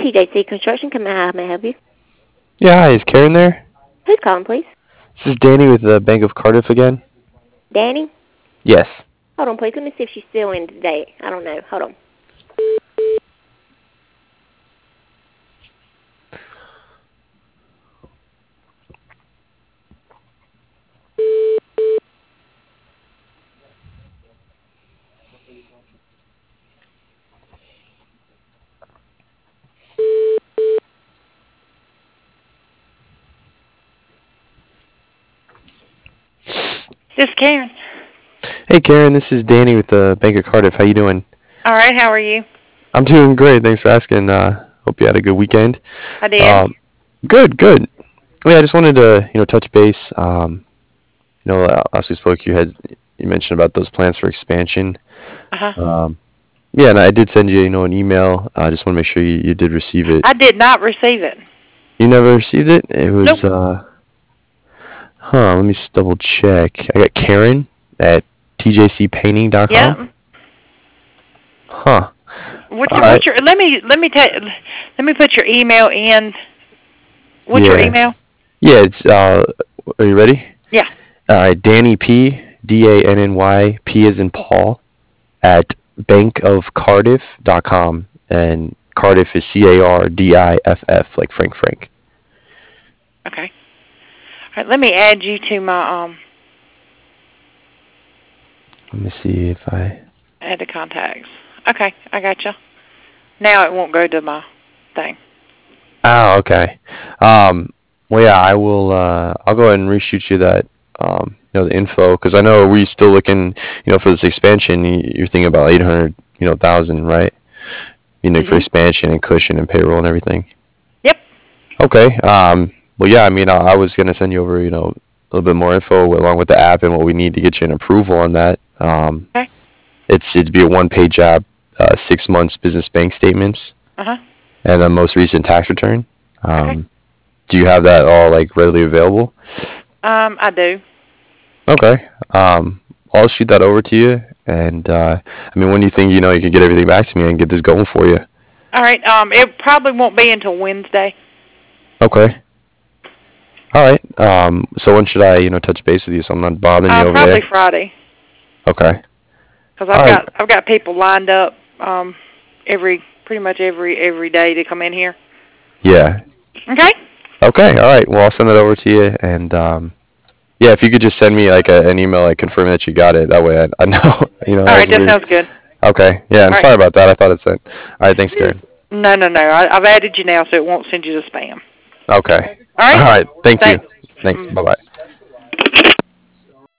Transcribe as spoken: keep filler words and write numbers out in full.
T J C Construction, come how may I help you? Yeah, hi, is Karen there? Who's calling, please? This is Danny with the Bank of Cardiff again. Danny? Yes. Hold on, please. Let me see if she's still in today. I don't know. Hold on. This is Karen. Hey Karen, this is Danny with the Bank of Cardiff. How you doing? All right, how are you? I'm doing great. Thanks for asking. Uh, hope you had a good weekend. I did. Um, good, good. Yeah, I just wanted to you know touch base. Um, you know, uh, last we spoke, you had you mentioned about those plans for expansion. Uh-huh. Um, yeah, and I did send you you know an email. I just want to make sure you, you did receive it. I did not receive it. You never received it? It was Nope. uh, huh? Let me just double check. I got Karen at t j c painting dot com. Yep. Huh. What's All your, right. what's your let me let me ta- let me put your email in. What's your Yeah. email? Yeah, it's uh are you ready? Yeah. Uh Danny P D A N N Y P as in Paul at bank of cardiff dot com, and Cardiff is C A R D I F F like Frank Frank. Okay. All right, let me add you to my um Let me see if I add to contacts. Okay, I got you. Now it won't go to my thing. Oh, okay. Um well yeah, I will uh I'll go ahead and reshoot you that um you know the info, cuz I know we still looking, you know, for this expansion. y- You're thinking about eight hundred, you know, thousand, right? You know, for Mhm. expansion and cushion and payroll and everything. Yep. Okay. Um, well, yeah. I mean, I, I was gonna send you over, you know, a little bit more info along with the app and what we need to get you an approval on that. Um, Okay. it's it'd be a one-page app, uh, six months business bank statements, Uh-huh. and a most recent tax return. Okay. Um, do you have that all like readily available? Um I do. Okay. Um, I'll shoot that over to you. And uh, I mean, when do you think you know you can get everything back to me and get this going for you? All right. Um it probably won't be until Wednesday. Okay. All right. Um, so when should I, you know, touch base with you so I'm not bothering you Um over probably there? Friday Okay. cuz All I've right. got I've got people lined up um every pretty much every every day to come in here. Yeah. Okay? Okay. All right. Well, I'll send it over to you, and um, yeah, if you could just send me like a, an email, like confirming that you got it. That way, I, I know. You know, All as right, that we. sounds good. Okay. Yeah. And All right. sorry about that. I thought it sent. All right. Thanks, Karen. No, no, no. I, I've added you now so it won't send you to spam. Okay. All All right? right. Thank you. Thanks. Thanks. Mm. Bye bye.